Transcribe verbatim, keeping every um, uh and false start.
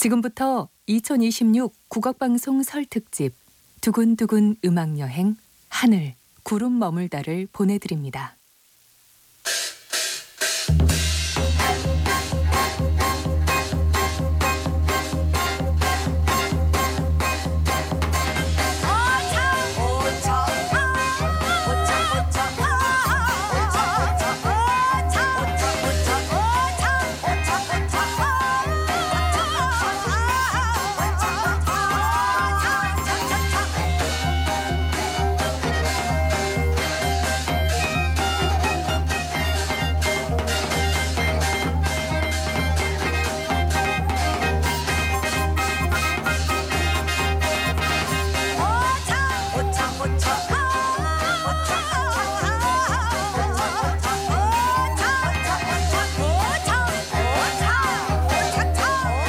지금부터 이천이십육 국악방송 설 특집 두근두근 음악여행 하늘 구름 머물다를 보내드립니다.